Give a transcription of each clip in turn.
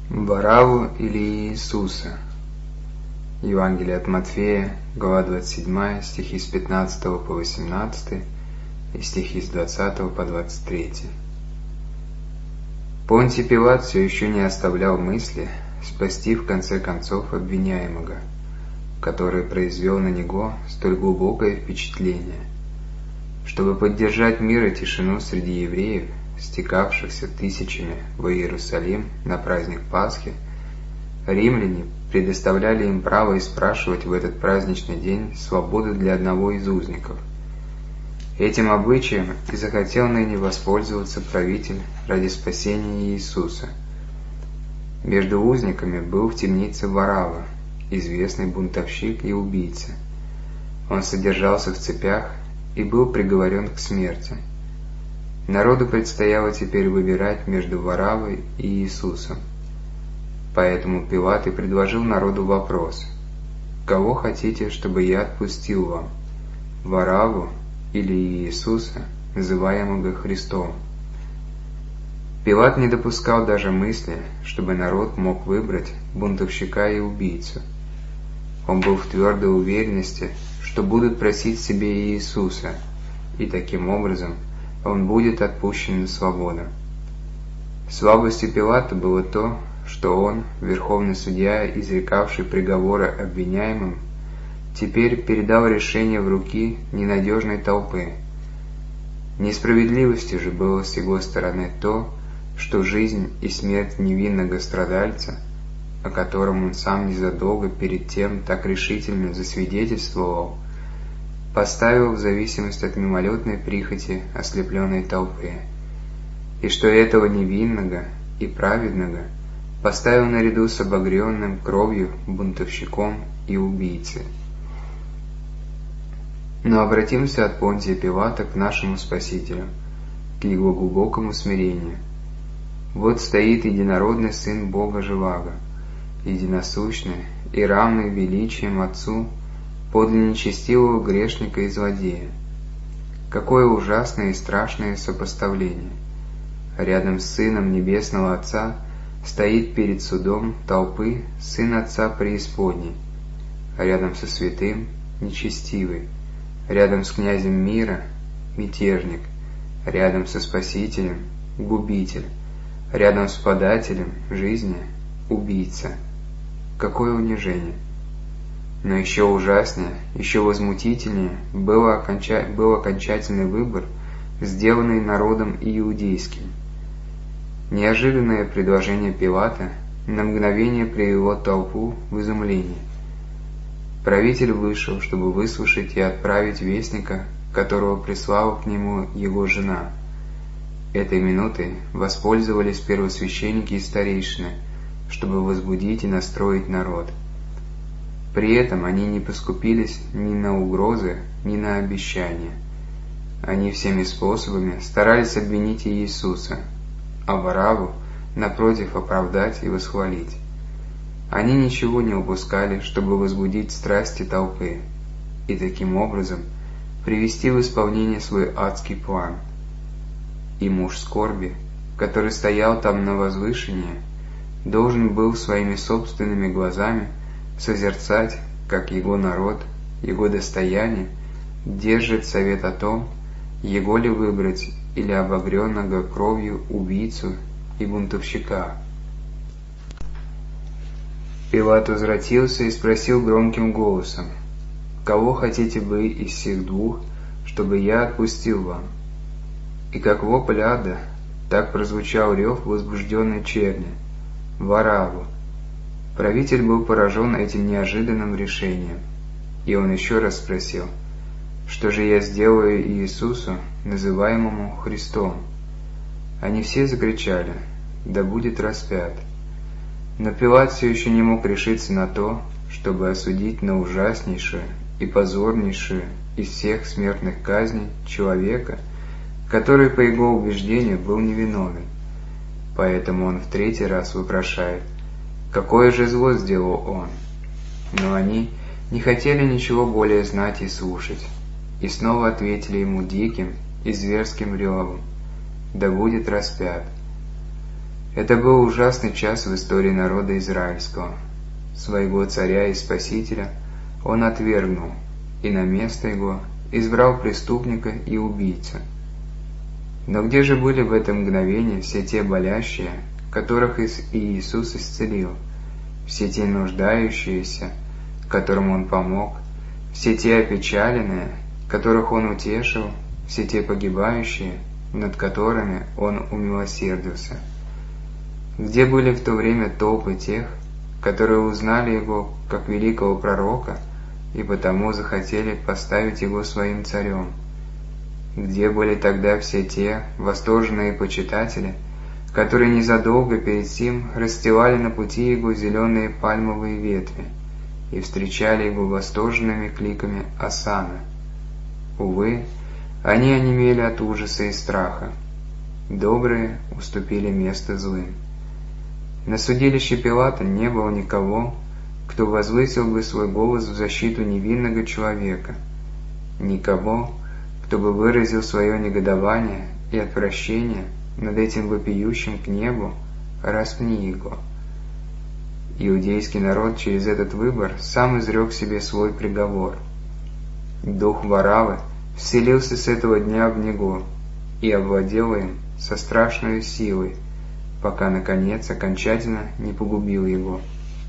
Варавву или Иисуса? Евангелие от Матфея, глава 27, стихи с 15 по 18 и стихи с 20 по 23. Понтий Пилат все еще не оставлял мысли спасти в конце концов обвиняемого, который произвел на него столь глубокое впечатление. Чтобы поддержать мир и тишину среди евреев, стекавшихся тысячами в Иерусалим на праздник Пасхи, римляне предоставляли им право испрашивать в этот праздничный день свободу для одного из узников. Этим обычаем и захотел ныне воспользоваться правитель ради спасения Иисуса. Между узниками был в темнице Варавва, известный бунтовщик и убийца. Он содержался в цепях и был приговорен к смерти. Народу предстояло теперь выбирать между Вараввой и Иисусом. Поэтому Пилат и предложил народу вопрос: «Кого хотите, чтобы я отпустил вам, Варавву или Иисуса, называемого Христом?» Пилат не допускал даже мысли, чтобы народ мог выбрать бунтовщика и убийцу. Он был в твердой уверенности, что будут просить себе Иисуса, и таким образом он будет отпущен на свободу. Слабостью Пилата было то, что он, верховный судья, изрекавший приговоры обвиняемым, теперь передал решение в руки ненадежной толпы. Несправедливостью же было с его стороны то, что жизнь и смерть невинного страдальца, о котором он сам незадолго перед тем так решительно засвидетельствовал, поставил в зависимость от мимолетной прихоти ослепленной толпы, и что этого невинного и праведного поставил наряду с обогренным кровью бунтовщиком и убийцей. Но обратимся от Понтия Пилата к нашему Спасителю, к его глубокому смирению. Вот стоит единородный Сын Бога Живаго, единосущный и равный величием Отцу, подле нечестивого грешника и злодея. Какое ужасное и страшное сопоставление! Рядом с Сыном Небесного Отца стоит перед судом толпы Сын Отца Преисподней, а рядом со святым – нечестивый, рядом с князем мира – мятежник, рядом со Спасителем – губитель, рядом с подателем жизни – убийца. Какое унижение! Но еще ужаснее, еще возмутительнее был окончательный выбор, сделанный народом иудейским. Неожиданное предложение Пилата на мгновение привело толпу в изумление. Правитель вышел, чтобы выслушать и отправить вестника, которого прислала к нему его жена. Этой минутой воспользовались первосвященники и старейшины, чтобы возбудить и настроить народ. При этом они не поскупились ни на угрозы, ни на обещания. Они всеми способами старались обвинить Иисуса, а Варавву, напротив, оправдать и восхвалить. Они ничего не упускали, чтобы возбудить страсти толпы и таким образом привести в исполнение свой адский план. И муж скорби, который стоял там на возвышении, должен был своими собственными глазами созерцать, как его народ, его достояние, держит совет о том, его ли выбрать или обогренного кровью убийцу и бунтовщика. Пилат возвратился и спросил громким голосом: «Кого хотите вы из всех двух, чтобы я отпустил вам?» И как вопль ада, так прозвучал рев возбужденной черни: «Варавву!» Правитель был поражен этим неожиданным решением, и он еще раз спросил: «Что же я сделаю Иисусу, называемому Христом?» Они все закричали: «Да будет распят!» Но Пилат все еще не мог решиться на то, чтобы осудить на ужаснейшую и позорнейшую из всех смертных казней человека, который, по его убеждению, был невиновен. Поэтому он в третий раз вопрошает: какое же зло сделал он? Но они не хотели ничего более знать и слушать, и снова ответили ему диким и зверским ревом: «Да будет распят!» Это был ужасный час в истории народа израильского. Своего царя и спасителя он отвергнул, и на место его избрал преступника и убийцу. Но где же были в это мгновение все те болящие, которых Иисус исцелил, все те нуждающиеся, которым Он помог, все те опечаленные, которых Он утешил, все те погибающие, над которыми Он умилосердился? Где были в то время толпы тех, которые узнали Его как великого пророка и потому захотели поставить Его своим царем? Где были тогда все те восторженные почитатели, которые незадолго перед сим расстилали на пути Его зеленые пальмовые ветви и встречали Его восторженными кликами «Осанна»? Увы, они онемели от ужаса и страха. Добрые уступили место злым. На судилище Пилата не было никого, кто возвысил бы свой голос в защиту невинного человека, никого, кто бы выразил свое негодование и отвращение над этим вопиющим к небу «Распни его». Иудейский народ через этот выбор сам изрек себе свой приговор. Дух Вараввы вселился с этого дня в него и овладел им со страшной силой, пока, наконец, окончательно не погубил его.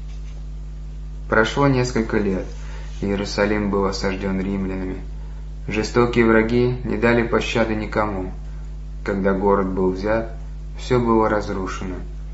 Прошло несколько лет, и Иерусалим был осажден римлянами. Жестокие враги не дали пощады никому. Когда город был взят, все было разрушено.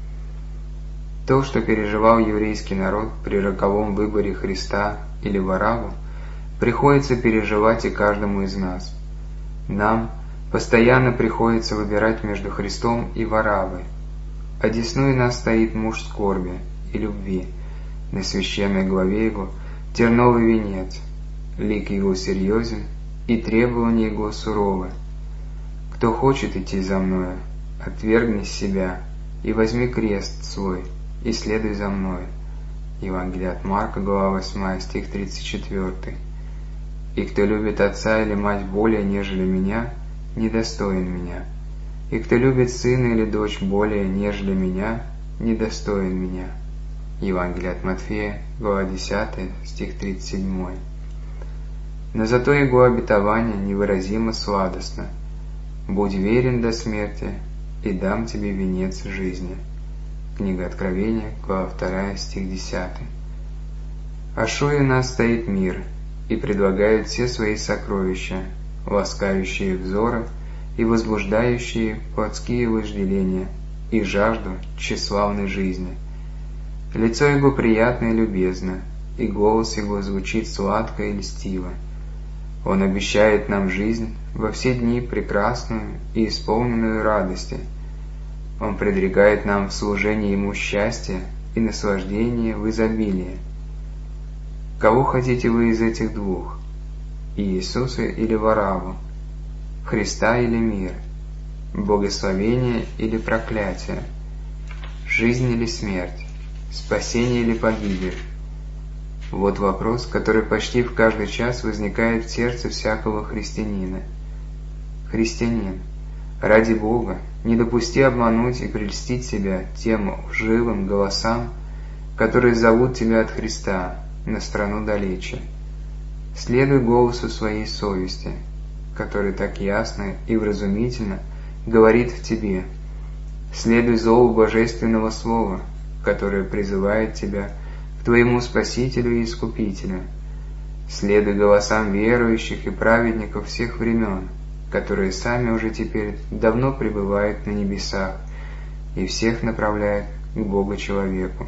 То, что переживал еврейский народ при роковом выборе Христа или Варавву, приходится переживать и каждому из нас. Нам постоянно приходится выбирать между Христом и Вараввой. Одесную нас стоит муж скорби и любви, на священной главе его терновый венец, лик его серьезен и требования его суровы. Кто хочет идти за мною, отвергни себя и возьми крест свой, и следуй за мною. Евангелие от Марка, глава 8, стих 34. И кто любит отца или мать более, нежели меня, недостоин меня. И кто любит сына или дочь более, нежели меня, недостоин меня. Евангелие от Матфея, глава 10, стих 37. Но зато его обетование невыразимо сладостно. «Будь верен до смерти, и дам тебе венец жизни». Книга Откровения, глава 2, стих 10. А шуе нас стоит мир и предлагает все свои сокровища, ласкающие взоры и возбуждающие плотские вожделения и жажду тщеславной жизни. Лицо его приятно и любезно, и голос его звучит сладко и льстиво. Он обещает нам жизнь во все дни прекрасную и исполненную радости. Он предрекает нам в служении ему счастье и наслаждение в изобилии. Кого хотите вы из этих двух? Иисуса или Варавву? Христа или мир? Благословение или проклятие? Жизнь или смерть? Спасение или погибель? Вот вопрос, который почти в каждый час возникает в сердце всякого христианина. Христианин, ради Бога, не допусти обмануть и прельстить себя тем лживым голосам, которые зовут тебя от Христа на страну далече. Следуй голосу своей совести, который так ясно и вразумительно говорит в тебе. Следуй зову Божественного Слова, которое призывает тебя к твоему Спасителю и Искупителю. Следуй голосам верующих и праведников всех времен, которые сами уже теперь давно пребывают на небесах и всех направляют к Богу-человеку.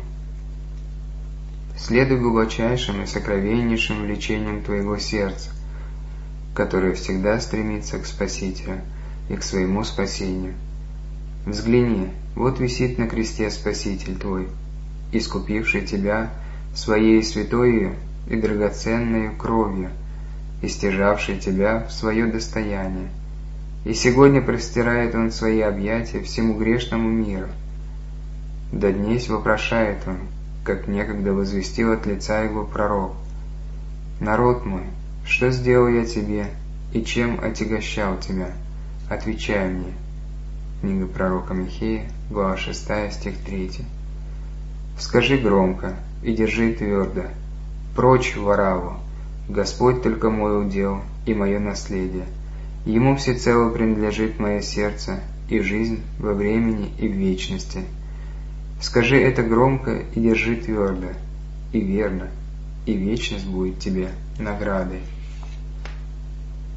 Следуй глубочайшим и сокровеннейшим влечениям твоего сердца, которое всегда стремится к Спасителю и к своему спасению. Взгляни, вот висит на кресте Спаситель твой, искупивший тебя своей святою и драгоценной кровью, истяжавший тебя в свое достояние. И сегодня простирает он свои объятия всему грешному миру. Да днесь вопрошает он, как некогда возвестил от лица его пророк: «Народ мой, что сделал я тебе и чем отягощал тебя? Отвечай мне». Книга пророка Михея, глава 6, стих 3. Скажи громко и держи твердо: прочь вораву! Господь только мой удел и мое наследие. Ему всецело принадлежит мое сердце и жизнь во времени и в вечности. Скажи это громко и держи твердо, и верно, и вечность будет тебе наградой.